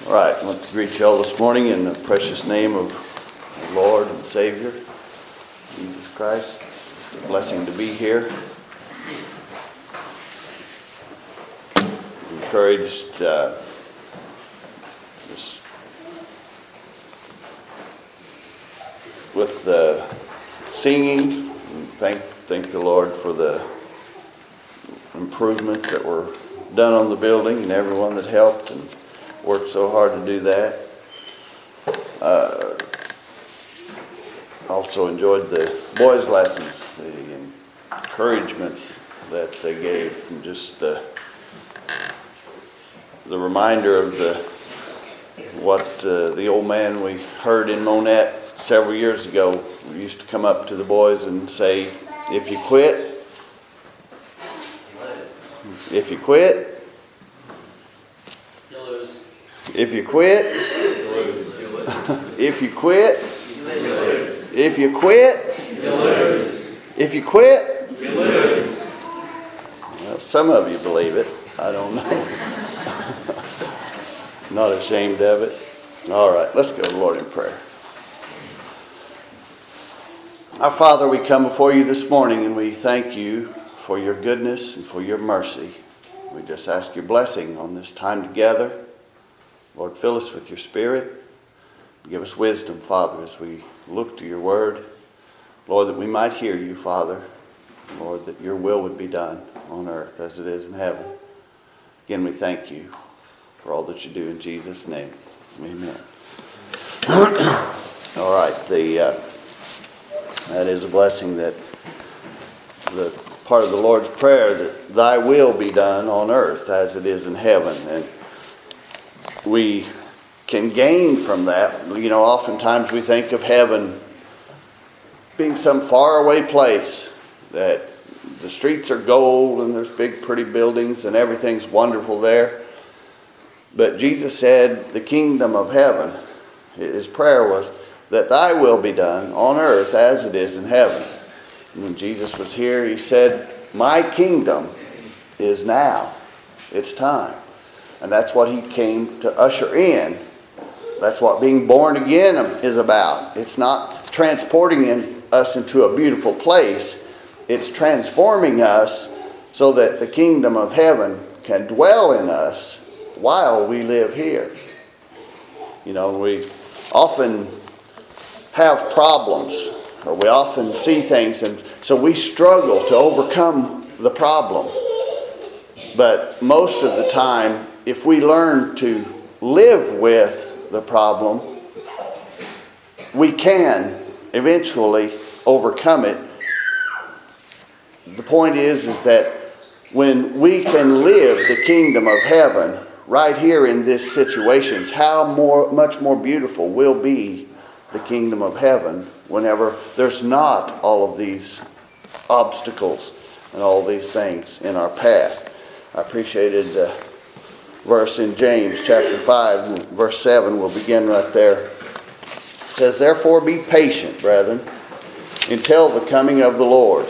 All right, I want to greet you all this morning in the precious name of the Lord and Savior, Jesus Christ. It's a blessing to be here. Encouraged just with the singing. Thank the Lord for the improvements that were done on the building and everyone that helped and worked so hard to do that. Also enjoyed the boys' lessons, the encouragements that they gave, and just the reminder of what the old man we heard in Monette several years ago. We used to come up to the boys and say, if you quit, if you quit, you lose. If you quit, You lose. if you quit, You lose. if you quit, You lose. if you quit. You lose. Well, some of you believe it. I don't know. Not ashamed of it. All right, let's go to the Lord in prayer. Our Father, we come before you this morning and we thank you for your goodness and for your mercy. We just ask your blessing on this time together. Lord, fill us with your Spirit. Give us wisdom, Father, as we look to your word. Lord, that we might hear you, Father. Lord, that your will would be done on earth as it is in heaven. Again, we thank you for all that you do in Jesus' name. Amen. All right, that is a blessing, that the part of the Lord's Prayer, that thy will be done on earth as it is in heaven. And we can gain from that. You know, oftentimes we think of heaven being some faraway place, that the streets are gold and there's big pretty buildings and everything's wonderful there. But Jesus said the kingdom of heaven, his prayer was that thy will be done on earth as it is in heaven. And when Jesus was here, he said, my kingdom is now. It's time. And that's what he came to usher in. That's what being born again is about. It's not transporting us into a beautiful place. It's transforming us so that the kingdom of heaven can dwell in us while we live here. You know, we often have problems, or we often see things, and so we struggle to overcome the problem. But most of the time, if we learn to live with the problem, we can eventually overcome it. The point is that when we can live the kingdom of heaven right here in this situation, how much more beautiful will be the kingdom of heaven whenever there's not all of these obstacles and all these things in our path. I appreciated the verse in James chapter 5, verse 7. We'll begin right there. It says, therefore be patient, brethren, until the coming of the Lord.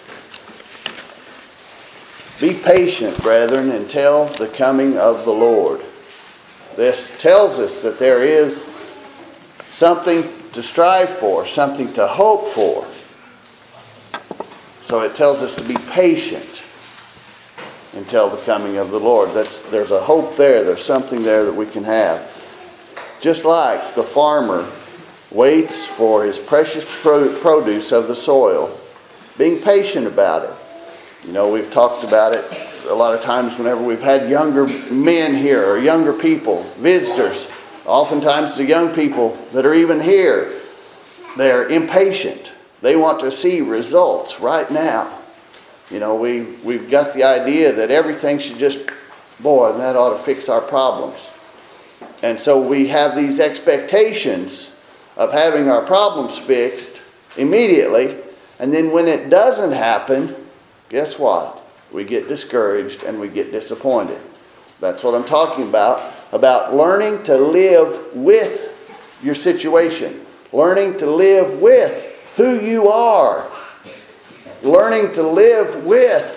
Be patient, brethren, until the coming of the Lord. This tells us that there is something to strive for, something to hope for. So it tells us to be patient until the coming of the Lord. There's a hope there. There's something there that we can have. Just like the farmer waits for his precious produce of the soil, being patient about it. You know, we've talked about it a lot of times whenever we've had younger men here or younger people, visitors. Oftentimes the young people that are even here, they're impatient. They want to see results right now. You know, we've got the idea that everything should just, boy, that ought to fix our problems. And so we have these expectations of having our problems fixed immediately. And then when it doesn't happen, guess what? We get discouraged and we get disappointed. That's what I'm talking about learning to live with your situation. Learning to live with who you are. Learning to live with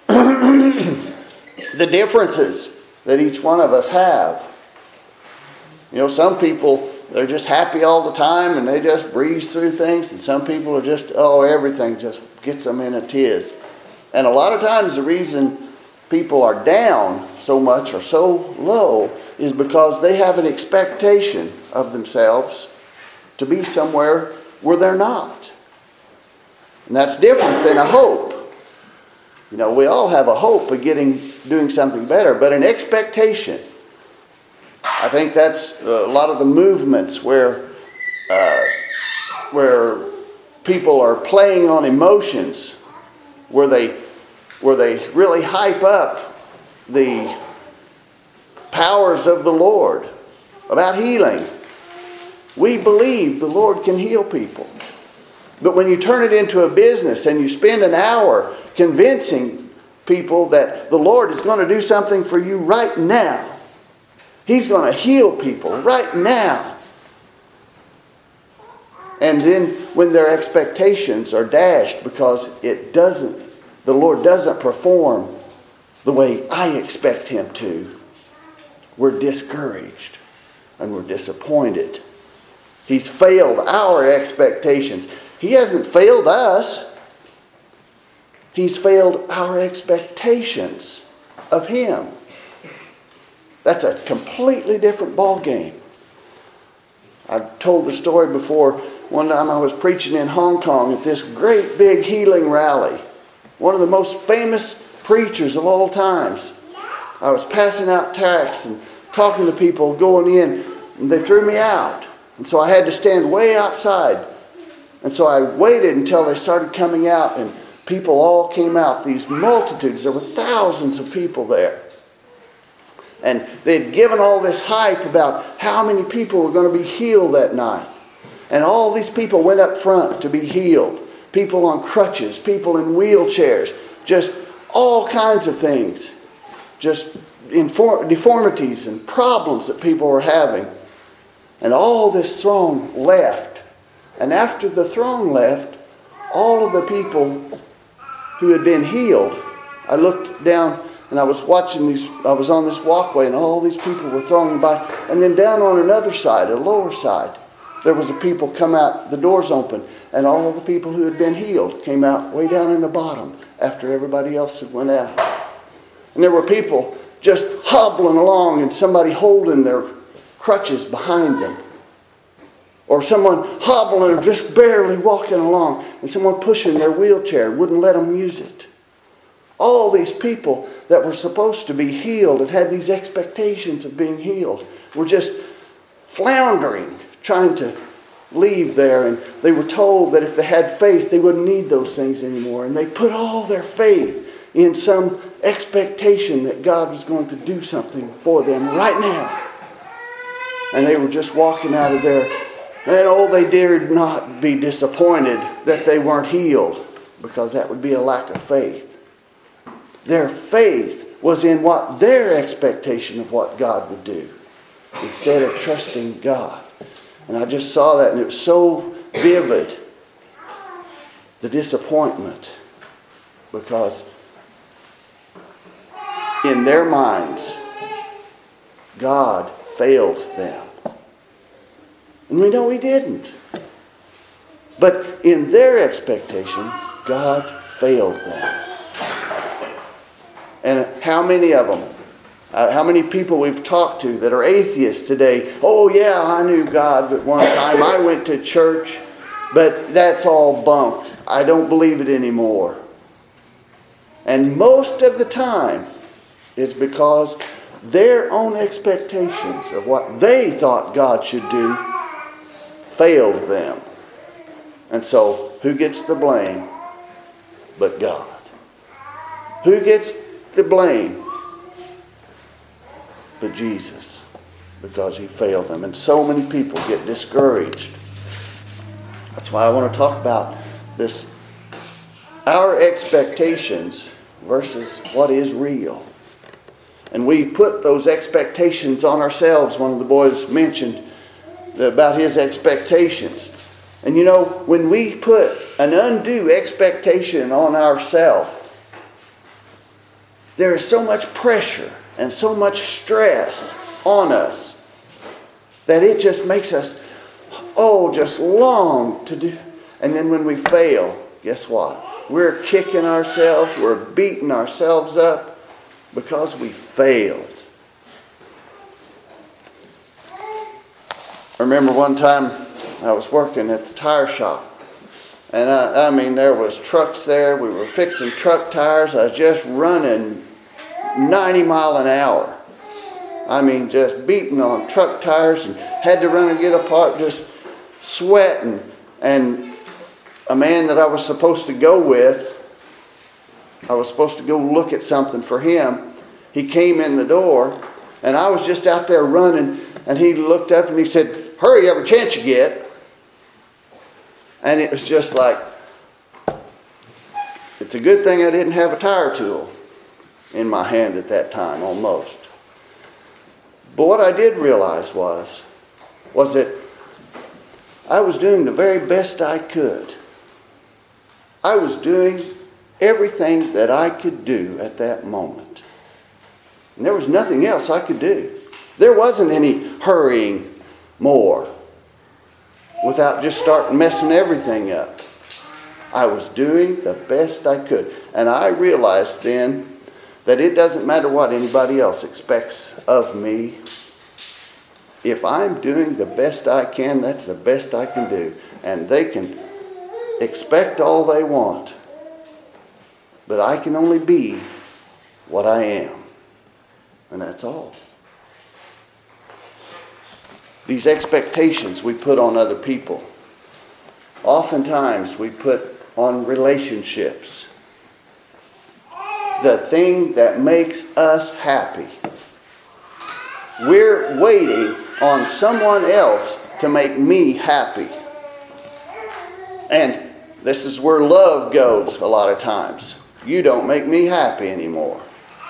the differences that each one of us have. Some people, they're just happy all the time and they just breeze through things. And some people are just, everything just gets them in a tiz. And a lot of times the reason people are down so much or so low is because they have an expectation of themselves to be somewhere where they're not. And that's different than a hope. We all have a hope of doing something better, but an expectation. I think that's a lot of the movements where people are playing on emotions, where they really hype up the powers of the Lord about healing. We believe the Lord can heal people. But when you turn it into a business and you spend an hour convincing people that the Lord is going to do something for you right now, He's going to heal people right now. And then when their expectations are dashed because the Lord doesn't perform the way I expect Him to, we're discouraged and we're disappointed. He's failed our expectations. He hasn't failed us. He's failed our expectations of Him. That's a completely different ballgame. I've told the story before. One time I was preaching in Hong Kong at this great big healing rally. One of the most famous preachers of all times. I was passing out tracts and talking to people going in, and they threw me out. And so I had to stand way outside. And so I waited until they started coming out, and people all came out, these multitudes. There were thousands of people there. And they'd given all this hype about how many people were going to be healed that night. And all these people went up front to be healed. People on crutches, people in wheelchairs, just all kinds of things. Just deformities and problems that people were having. And all this throng left. And after the throng left, all of the people who had been healed, I looked down and I was watching I was on this walkway and all these people were thronging by. And then down on another side, a lower side, there was a people come out, the doors open, and all the people who had been healed came out way down in the bottom after everybody else had went out. And there were people just hobbling along and somebody holding their crutches behind them. Or someone hobbling or just barely walking along and someone pushing their wheelchair, wouldn't let them use it. All these people that were supposed to be healed and had these expectations of being healed were just floundering, trying to leave there. And they were told that if they had faith, they wouldn't need those things anymore. And they put all their faith in some expectation that God was going to do something for them right now. And they were just walking out of there. And they dared not be disappointed that they weren't healed, because that would be a lack of faith. Their faith was in what their expectation of what God would do, instead of trusting God. And I just saw that, and it was so vivid, the disappointment, because in their minds, God failed them. And we know He didn't. But in their expectation, God failed them. And how many of them, how many people we've talked to that are atheists today, oh yeah, I knew God at one time, I went to church, but that's all bunk. I don't believe it anymore. And most of the time is because their own expectations of what they thought God should do failed them. And so, who gets the blame but God? Who gets the blame but Jesus? Because He failed them. And so many people get discouraged. That's why I want to talk about this. Our expectations versus what is real. And we put those expectations on ourselves. One of the boys mentioned about his expectations. And when we put an undue expectation on ourselves, there is so much pressure and so much stress on us that it just makes us, just long to do. And then when we fail, guess what? We're kicking ourselves, we're beating ourselves up because we failed. I remember one time I was working at the tire shop. And I mean, there was trucks there. We were fixing truck tires. I was just running 90 mile an hour. I mean, just beating on truck tires and had to run and get apart, just sweating. And a man that I was supposed to go with, I was supposed to go look at something for him. He came in the door, and I was just out there running, and he looked up and he said, "Hurry every chance you get." And it was just like, it's a good thing I didn't have a tire tool in my hand at that time, almost. But what I did realize was that I was doing the very best I could. I was doing everything that I could do at that moment. And there was nothing else I could do. There wasn't any hurrying more without just starting messing everything up. I was doing the best I could. And I realized then that it doesn't matter what anybody else expects of me. If I'm doing the best I can, that's the best I can do. And they can expect all they want. But I can only be what I am. And that's all. These expectations we put on other people, oftentimes we put on relationships. The thing that makes us happy. We're waiting on someone else to make me happy. And this is where love goes a lot of times. You don't make me happy anymore.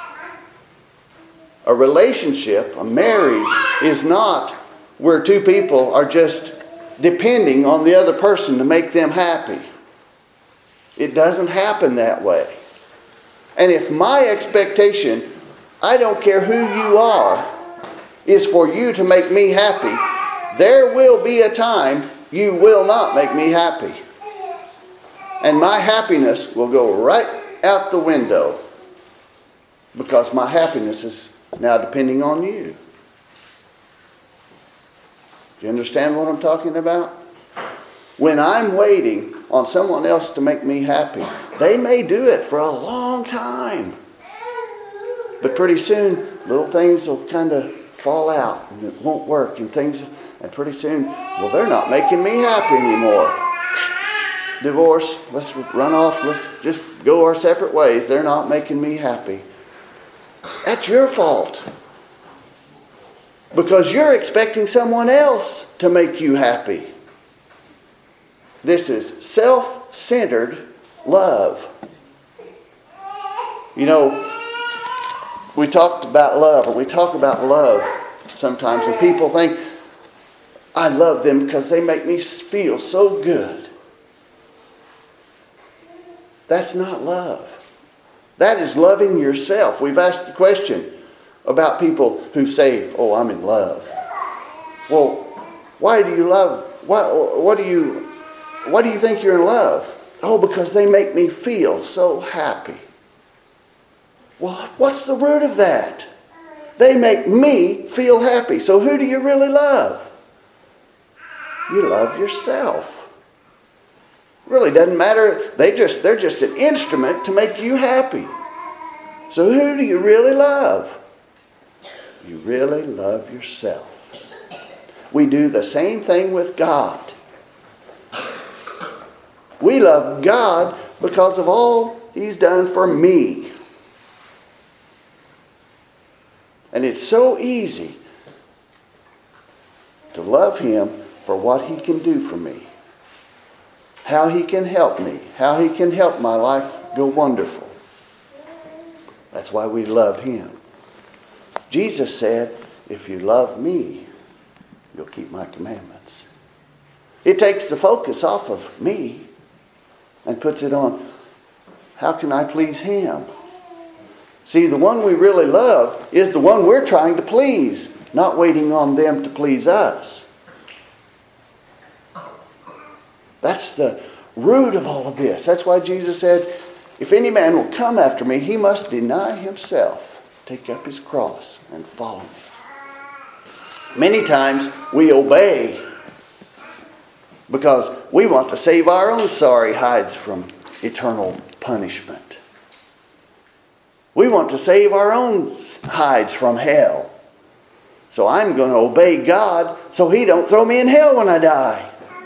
A relationship, a marriage, is not where two people are just depending on the other person to make them happy. It doesn't happen that way. And if my expectation, I don't care who you are, is for you to make me happy, there will be a time you will not make me happy. And my happiness will go right out the window because my happiness is now depending on you. Do you understand what I'm talking about? When I'm waiting on someone else to make me happy, they may do it for a long time. But pretty soon, little things will kind of fall out and it won't work and pretty soon, well, they're not making me happy anymore. Divorce, let's run off, let's just go our separate ways. They're not making me happy. That's your fault. Because you're expecting someone else to make you happy. This is self-centered love. You know, we talk about love sometimes, and people think, I love them because they make me feel so good. That's not love. That is loving yourself. We've asked the question about people who say, "Oh, I'm in love." Well, why do you love? What do you think you're in love? Oh, because they make me feel so happy. Well, what's the root of that? They make me feel happy. So who do you really love? You love yourself. It really doesn't matter. They're just an instrument to make you happy. So who do you really love? You really love yourself. We do the same thing with God. We love God because of all He's done for me. And it's so easy to love Him for what He can do for me. How He can help me. How He can help my life go wonderful. That's why we love Him. Jesus said, if you love me, you'll keep my commandments. It takes the focus off of me and puts it on, how can I please Him? See, the one we really love is the one we're trying to please, not waiting on them to please us. That's the root of all of this. That's why Jesus said, if any man will come after me, he must deny himself, take up his cross, and follow me. Many times we obey because we want to save our own sorry hides from eternal punishment. We want to save our own hides from hell. So I'm going to obey God so He don't throw me in hell when I die.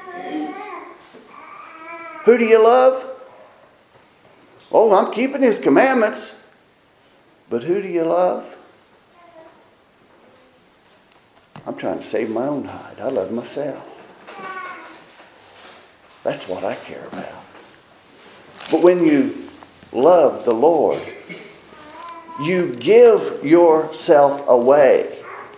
Who do you love? Oh, I'm keeping His commandments. But who do you love? I'm trying to save my own hide. I love myself. That's what I care about. But when you love the Lord, you give yourself away.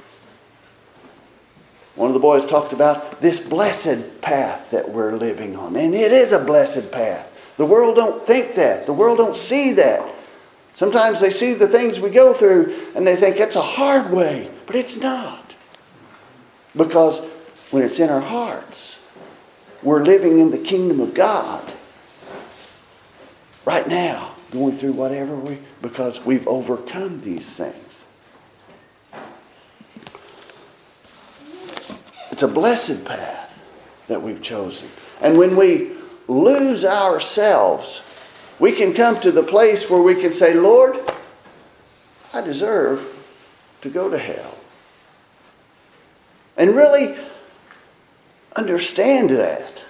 One of the boys talked about this blessed path that we're living on. And it is a blessed path. The world don't think that. The world don't see that. Sometimes they see the things we go through and they think it's a hard way. But it's not. Because when it's in our hearts, we're living in the kingdom of God. Right now, going through whatever because we've overcome these things. It's a blessed path that we've chosen. And when we lose ourselves, we can come to the place where we can say, Lord, I deserve to go to hell. And really understand that.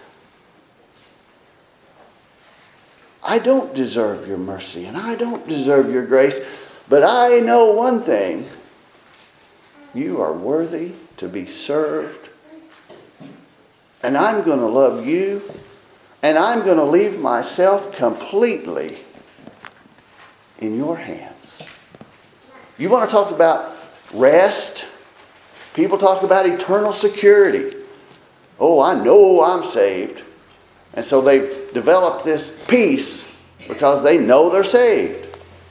I don't deserve your mercy and I don't deserve your grace, but I know one thing. You are worthy to be served. And I'm going to love you. And I'm going to leave myself completely in your hands. You want to talk about rest? People talk about eternal security. Oh, I know I'm saved. And so they've developed this peace because they know they're saved.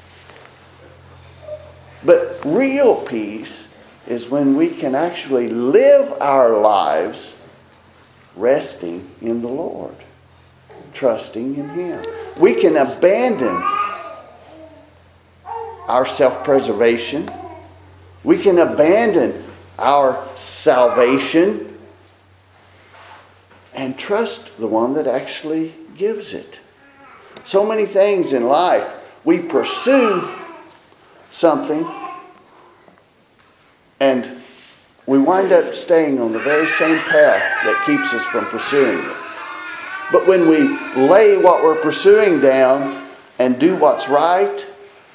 But real peace is when we can actually live our lives resting in the Lord, trusting in Him. We can abandon our self-preservation. We can abandon our salvation and trust the one that actually gives it. So many things in life, we pursue something and we wind up staying on the very same path that keeps us from pursuing it. But when we lay what we're pursuing down and do what's right,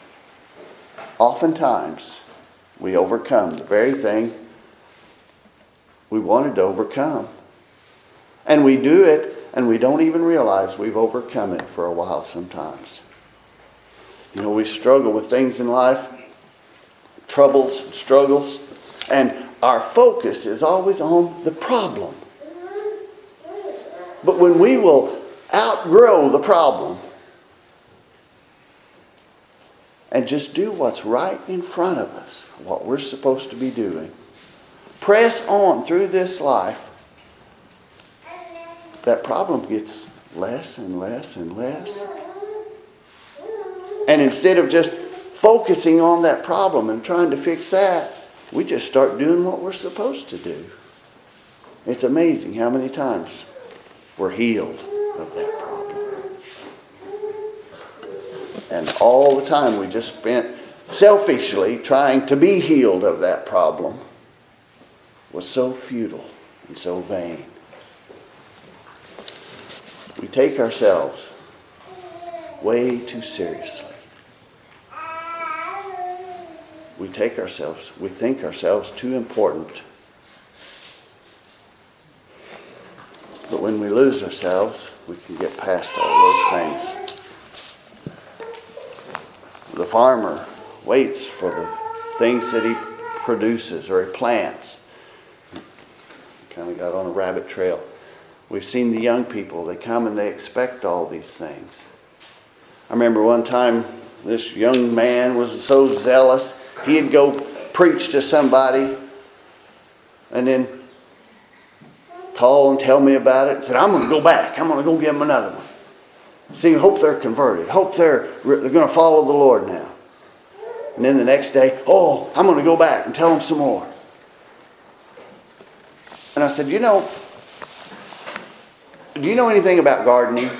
oftentimes we overcome the very thing we wanted to overcome. And we do it and we don't even realize we've overcome it for a while sometimes. You know, we struggle with things in life, troubles, struggles, and our focus is always on the problem. But when we will outgrow the problem and just do what's right in front of us, what we're supposed to be doing, press on through this life, that problem gets less and less and less. And instead of just focusing on that problem and trying to fix that, we just start doing what we're supposed to do. It's amazing how many times we're healed of that problem. And all the time we just spent selfishly trying to be healed of that problem was so futile and so vain. We take ourselves way too seriously. We think ourselves too important. But when we lose ourselves, we can get past all those things. The farmer waits for the things that he produces or he plants. Kind of got on a rabbit trail. We've seen the young people, they come and they expect all these things. I remember one time This young man was so zealous. He'd go preach to somebody and then call and tell me about it and said, I'm going to go back. I'm going to go give them another one. See, hope they're converted. Hope they're going to follow the Lord now. And then the next day, I'm going to go back and tell them some more. And I said, do you know anything about gardening?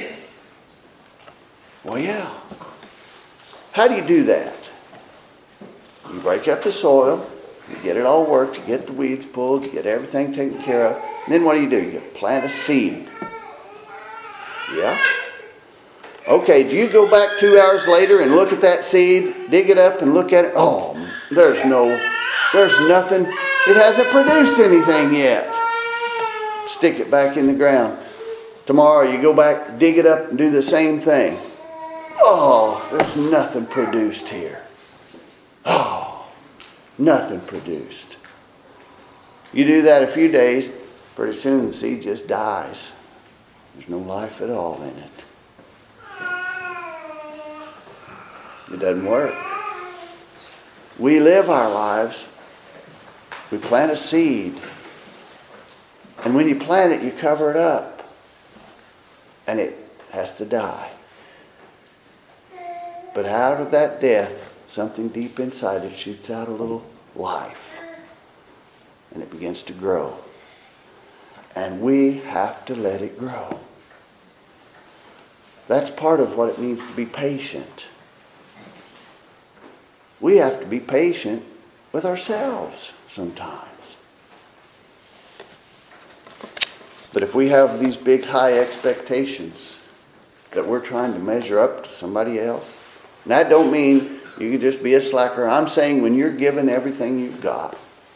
Well, yeah. How do you do that? You break up the soil, you get it all worked, you get the weeds pulled, you get everything taken care of. And then what do? You plant a seed. Yeah? Okay, do you go back 2 hours later and look at that seed, dig it up and look at it? Oh, there's nothing. It hasn't produced anything yet. Stick it back in the ground. Tomorrow you go back, dig it up and do the same thing. Oh, there's nothing produced here. Oh, nothing produced. You do that a few days, pretty soon the seed just dies. There's no life at all in it. It doesn't work. We live our lives. We plant a seed. And when you plant it, you cover it up. And it has to die. But out of that death, something deep inside it shoots out a little life. And it begins to grow. And we have to let it grow. That's part of what it means to be patient. We have to be patient with ourselves sometimes. But if we have these big, high expectations that we're trying to measure up to somebody else, and that don't mean you can just be a slacker. I'm saying when you're given everything you've got,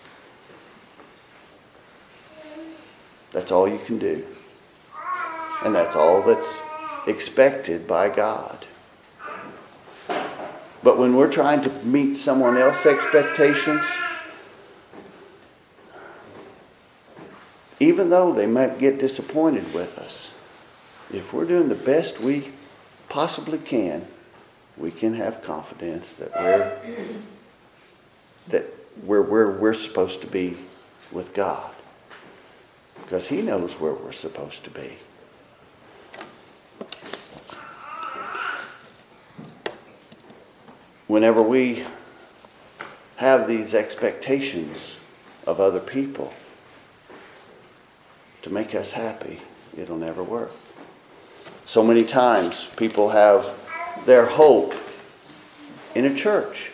that's all you can do. And that's all that's expected by God. But when we're trying to meet someone else's expectations, even though they might get disappointed with us, if we're doing the best we possibly can, we can have confidence that we're where we're supposed to be with God. Because He knows where we're supposed to be. Whenever we have these expectations of other people to make us happy, it'll never work. So many times people have their hope in a church.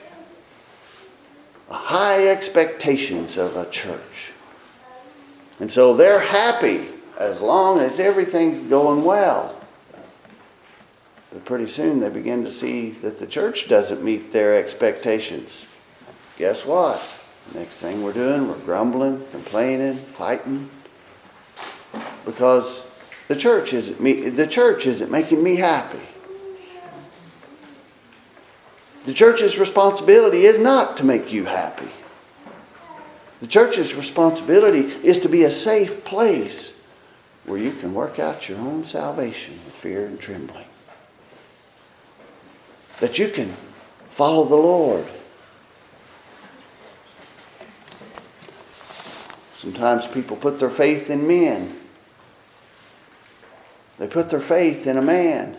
High expectations of a church. And so they're happy as long as everything's going well. But pretty soon they begin to see that the church doesn't meet their expectations. Guess what? Next thing we're doing, we're grumbling, complaining, fighting. Because the church isn't making me happy. The church's responsibility is not to make you happy. The church's responsibility is to be a safe place where you can work out your own salvation with fear and trembling. That you can follow the Lord. Sometimes people put their faith in men. They put their faith in a man.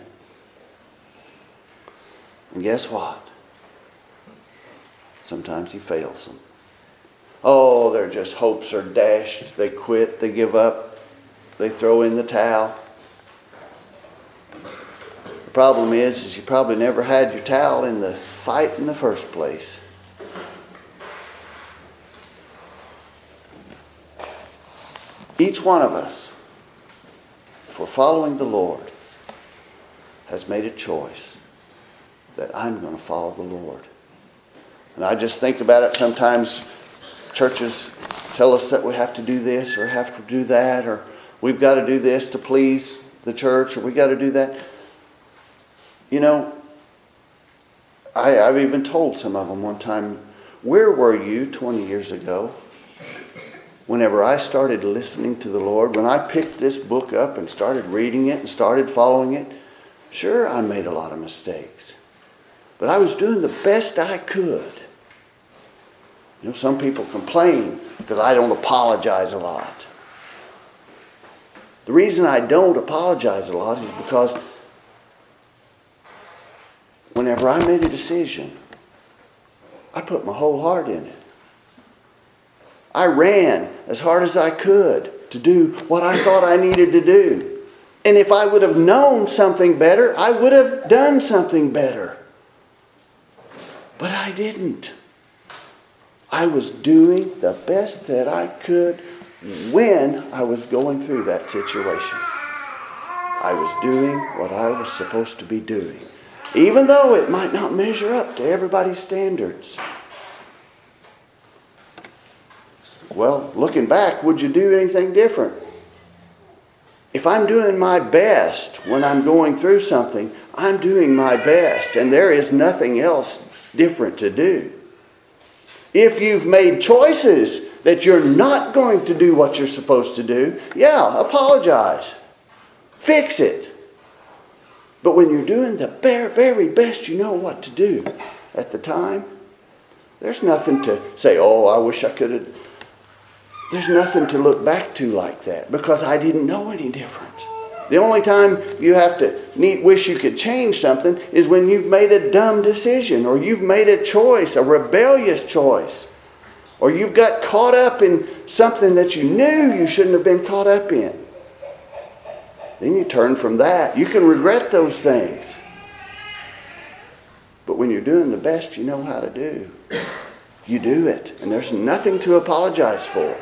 And guess what? Sometimes he fails them. Oh, their just hopes are dashed. They quit. They give up. They throw in the towel. The problem is you probably never had your towel in the fight in the first place. Each one of us, if we're following the Lord, has made a choice that I'm going to follow the Lord. And I just think about it sometimes. Churches tell us that we have to do this or have to do that, or we've got to do this to please the church, or we got to do that. You know, I've even told some of them one time, where were you 20 years ago whenever I started listening to the Lord? When I picked this book up and started reading it and started following it, sure, I made a lot of mistakes. But I was doing the best I could. You know, some people complain because I don't apologize a lot. The reason I don't apologize a lot is because whenever I made a decision, I put my whole heart in it. I ran as hard as I could to do what I thought I needed to do. And if I would have known something better, I would have done something better. But I didn't. I was doing the best that I could when I was going through that situation. I was doing what I was supposed to be doing, even though it might not measure up to everybody's standards. Well, looking back, would you do anything different? If I'm doing my best when I'm going through something, I'm doing my best, and there is nothing else different to do. If you've made choices that you're not going to do what you're supposed to do, yeah, apologize. Fix it. But when you're doing the very best you know what to do at the time, there's nothing to say, oh, I wish I could have. There's nothing to look back to like that because I didn't know any different. The only time you have to wish you could change something is when you've made a dumb decision or you've made a choice, a rebellious choice, or you've got caught up in something that you knew you shouldn't have been caught up in. Then you turn from that. You can regret those things. But when you're doing the best you know how to do, you do it. And there's nothing to apologize for.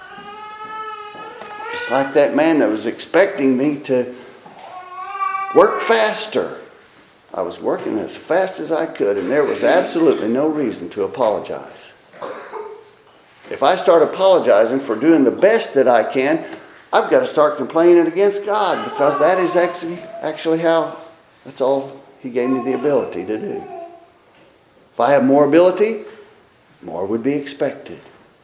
Just like that man that was expecting me to work faster. I was working as fast as I could, and there was absolutely no reason to apologize. If I start apologizing for doing the best that I can, I've got to start complaining against God, because that is actually that's all He gave me the ability to do. If I have more ability, more would be expected.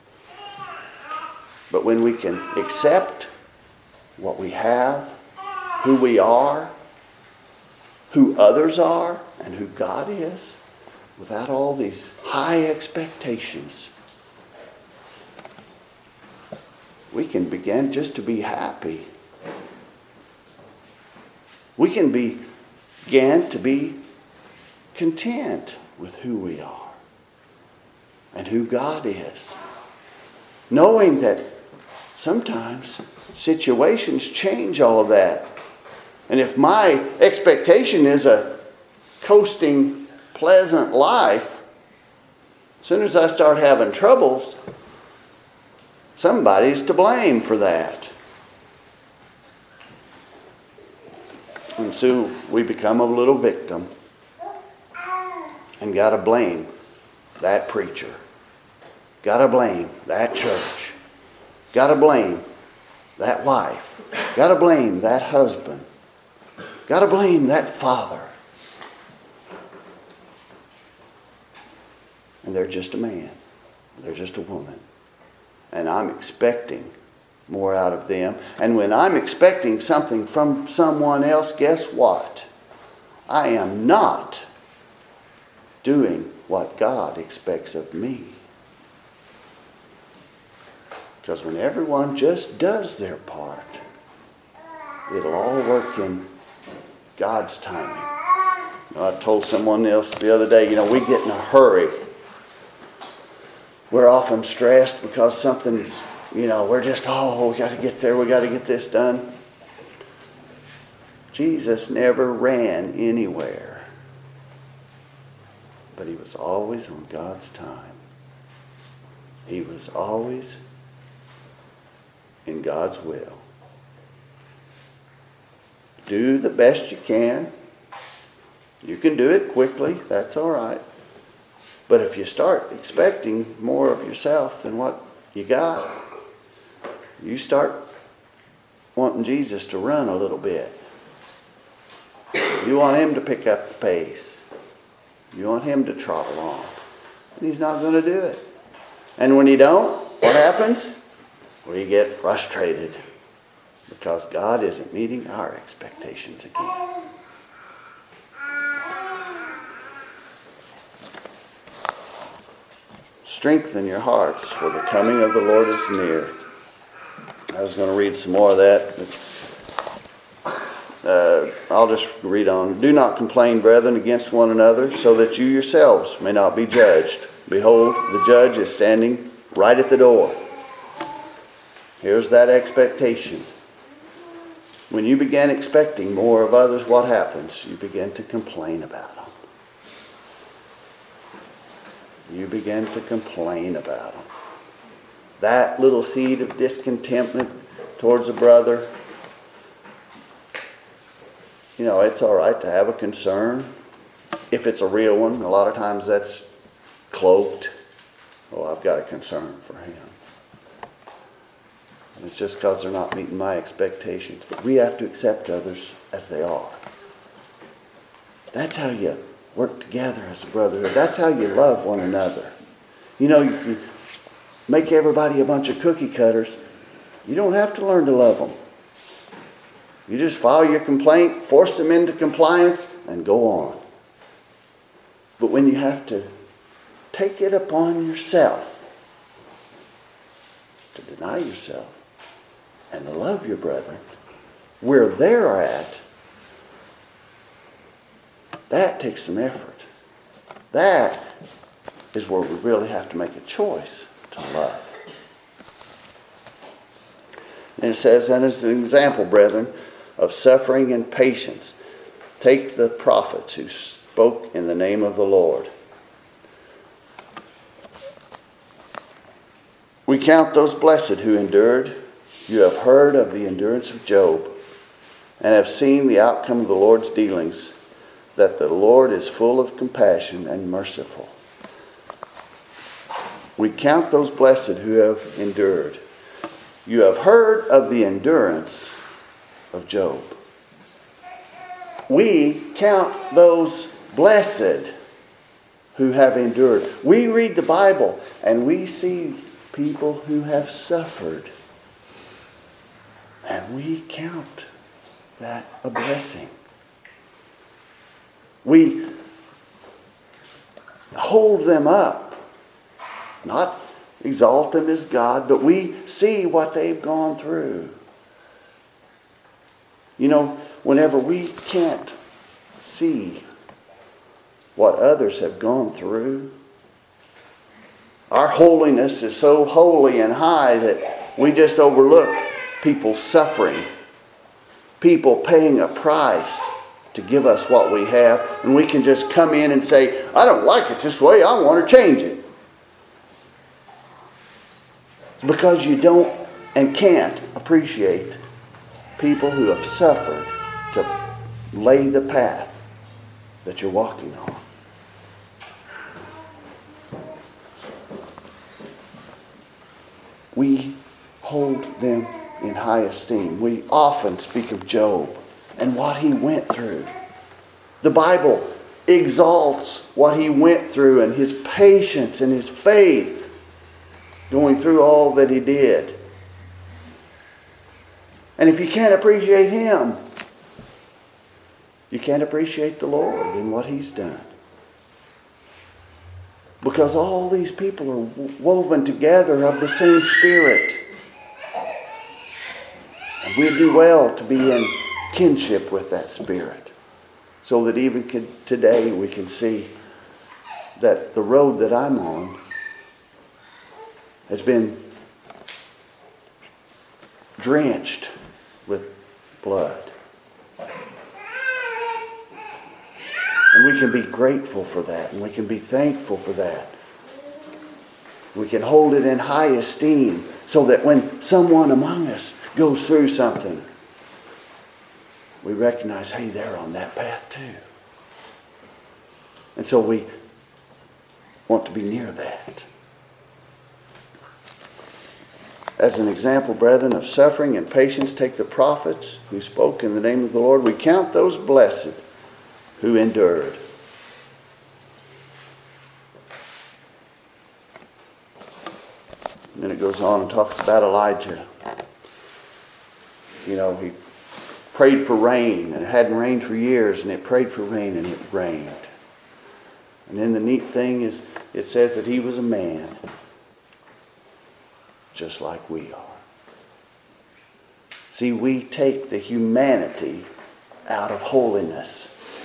But when we can accept what we have, who we are, who others are, and who God is, without all these high expectations, we can begin just to be happy. We can begin to be content with who we are and who God is, knowing that sometimes situations change all of that. And if my expectation is a coasting, pleasant life, as soon as I start having troubles, somebody's to blame for that. And so we become a little victim and got to blame that preacher. Got to blame that church. Got to blame that wife. Got to blame that husband. Got to blame that father. And they're just a man. They're just a woman. And I'm expecting more out of them. And when I'm expecting something from someone else, guess what? I am not doing what God expects of me. Because when everyone just does their part, it'll all work in God's timing. You know, I told someone else the other day, we get in a hurry. We're often stressed because something's, we're just, we got to get there, we got to get this done. Jesus never ran anywhere, but He was always on God's time. He was always in God's will. Do the best you can. You can do it quickly, that's all right. But if you start expecting more of yourself than what you got, you start wanting Jesus to run a little bit. You want Him to pick up the pace. You want Him to trot along. And He's not going to do it. And when He don't, what happens? We get frustrated because God isn't meeting our expectations again. strengthen your hearts, for the coming of the Lord is near. I was going to read some more of that, but I'll just read on. Do not complain, brethren, against one another, so that you yourselves may not be judged. Behold, the judge is standing right at the door. Here's that expectation. When you begin expecting more of others, what happens? You begin to complain about them. You begin to complain about them. That little seed of discontentment towards a brother, it's all right to have a concern. If it's a real one, a lot of times that's cloaked. Oh, I've got a concern for him. And it's just because they're not meeting my expectations. But we have to accept others as they are. That's how you work together as a brotherhood. That's how you love one another. If you make everybody a bunch of cookie cutters, you don't have to learn to love them. You just file your complaint, force them into compliance, and go on. But when you have to take it upon yourself to deny yourself and to love your brethren where they're at, that takes some effort. That is where we really have to make a choice to love. And it says, and as an example, brethren, of suffering and patience, take the prophets who spoke in the name of the Lord. We count those blessed who endured. You have heard of the endurance of Job and have seen the outcome of the Lord's dealings, that the Lord is full of compassion and merciful. We count those blessed who have endured. You have heard of the endurance of Job. We count those blessed who have endured. We read the Bible and we see people who have suffered. And we count that a blessing. We hold them up. Not exalt them as God, but we see what they've gone through. Whenever we can't see what others have gone through, our holiness is so holy and high that we just overlook people suffering, people paying a price to give us what we have, and we can just come in and say, I don't like it this way, I want to change it. It's because you don't and can't appreciate people who have suffered to lay the path that you're walking on. We hold them in high esteem. We often speak of Job and what he went through. The Bible exalts what he went through and his patience and his faith going through all that he did. And if you can't appreciate him, you can't appreciate the Lord and what he's done. Because all these people are woven together of the same Spirit. And we do well to be in kinship with that Spirit. So that even today we can see that the road that I'm on has been drenched with blood. And we can be grateful for that, and we can be thankful for that. We can hold it in high esteem so that when someone among us goes through something, we recognize, hey, they're on that path too. And so we want to be near that. As an example, brethren, of suffering and patience, take the prophets who spoke in the name of the Lord. We count those blessed who endured. And then it goes on and talks about Elijah. He prayed for rain, and it hadn't rained for years, and it prayed for rain, and it rained. And then the neat thing is, it says that he was a man, just like we are. See, we take the humanity out of holiness.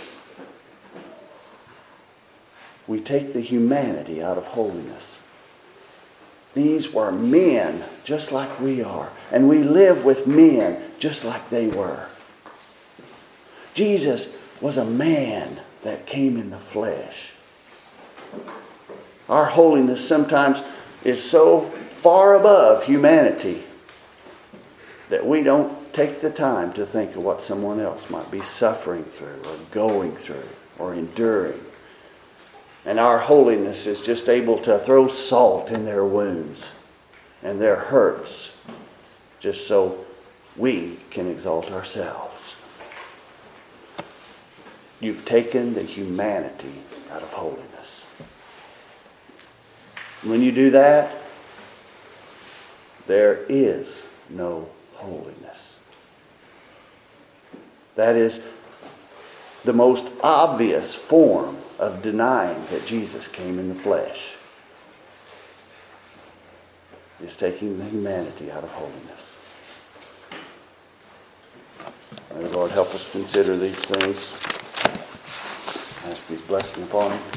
We take the humanity out of holiness. These were men just like we are. And we live with men just like they were. Jesus was a man that came in the flesh. Our holiness sometimes is so far above humanity that we don't take the time to think of what someone else might be suffering through or going through or enduring. And our holiness is just able to throw salt in their wounds and their hurts just so we can exalt ourselves. You've taken the humanity out of holiness. When you do that, there is no holiness. That is the most obvious form of denying that Jesus came in the flesh. Is taking the humanity out of holiness. May the Lord help us consider these things. Ask His blessing upon him.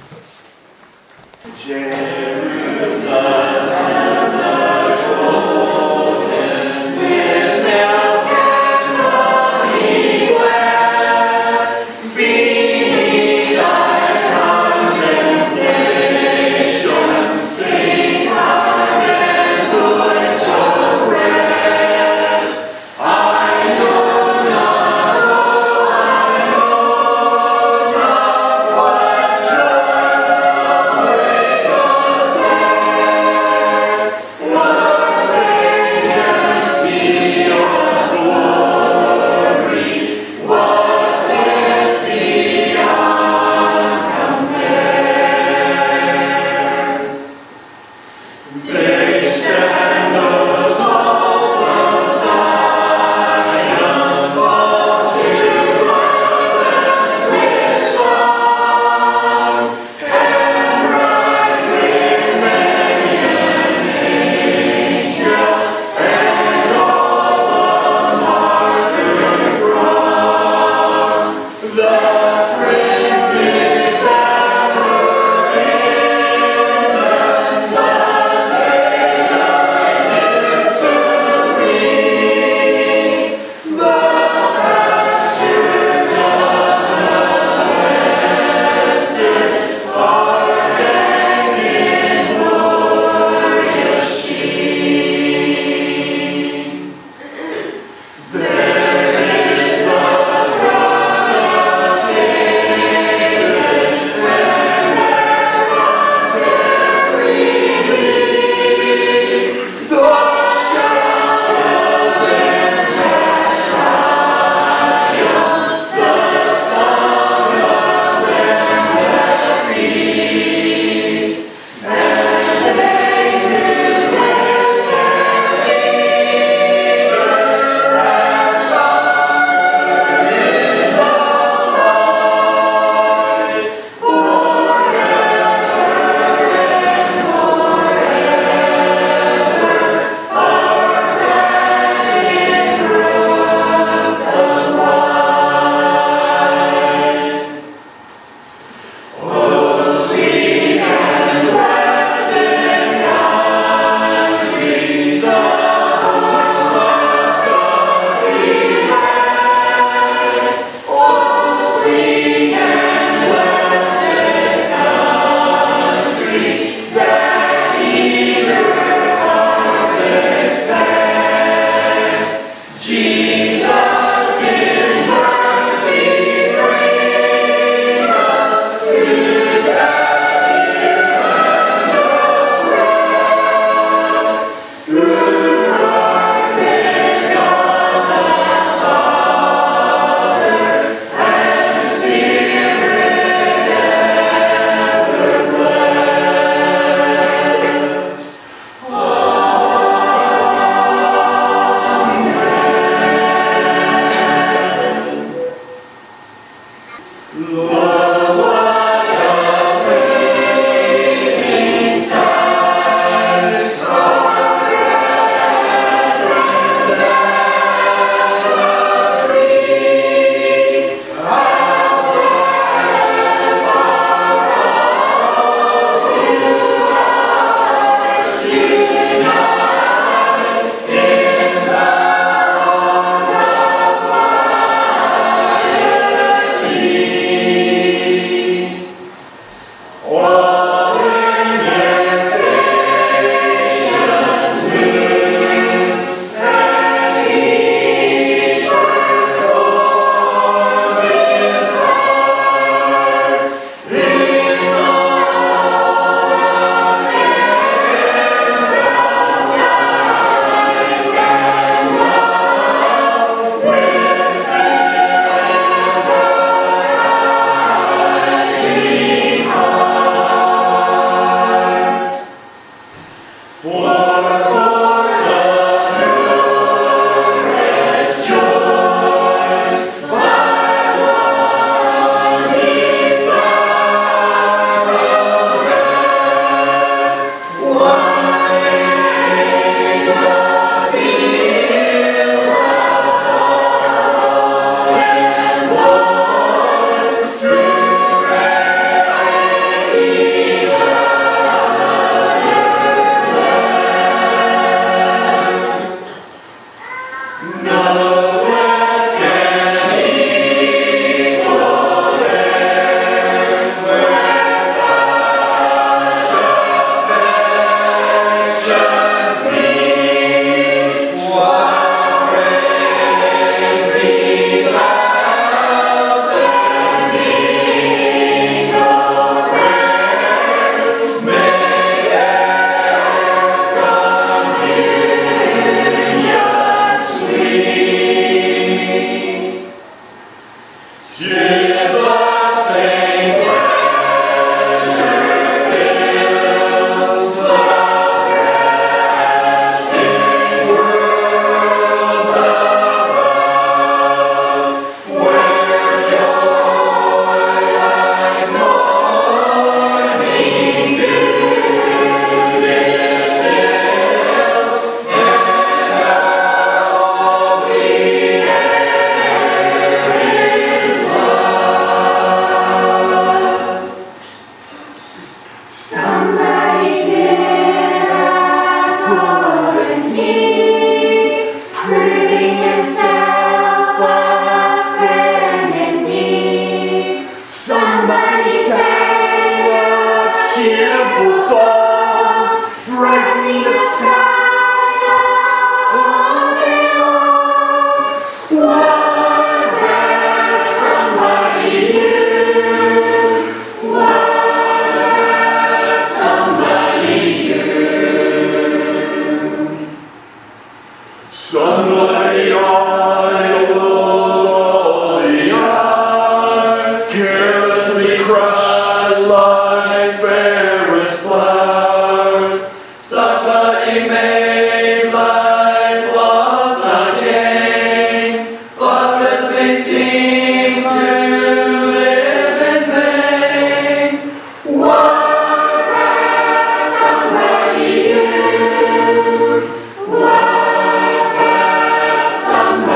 Somebody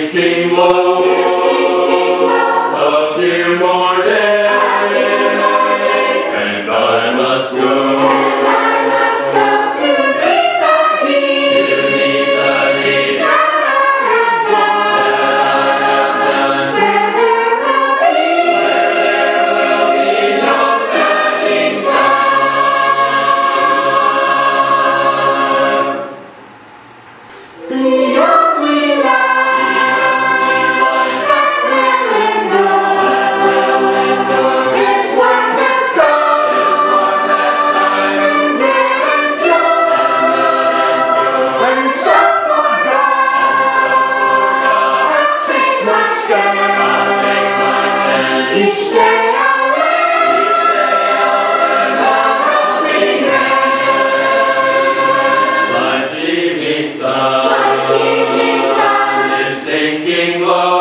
sinking low. A few more days, and I must go. Each day I'll Life's evening sun is sinking low.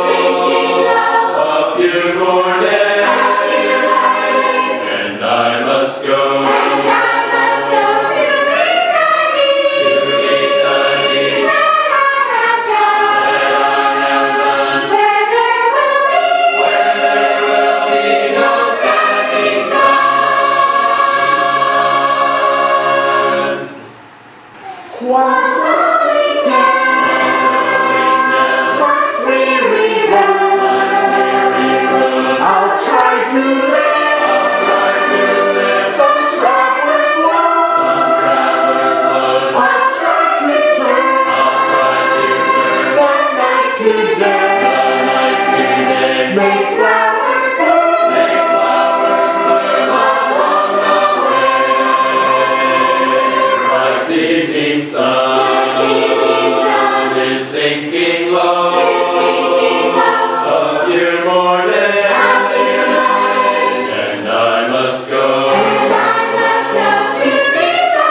A few more days, and I must go. I'll try to live some traveler's love. I'll try to turn the night to day. Make flowers bloom along the way. Life's evening sun is sinking low. A few more days, and I must go. To meet the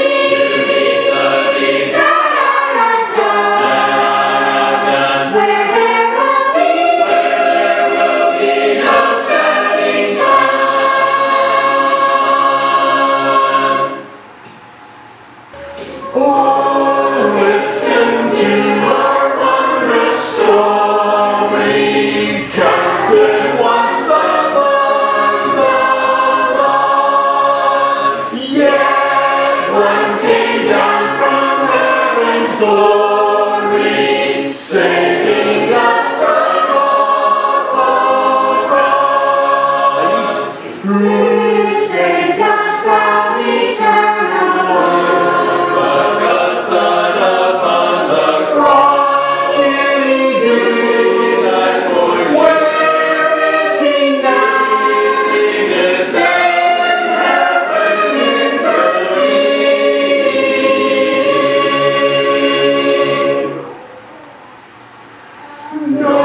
deeds that I have done. Where there will be no setting sun. Oh, listen to our wondrous story, counted once among the lost. Yet one came down from heaven's glory, saving us an awful cross. Who saved us from eternal God's Son upon the cross? Did he do? died for you. Where is he now? In heaven interceding. No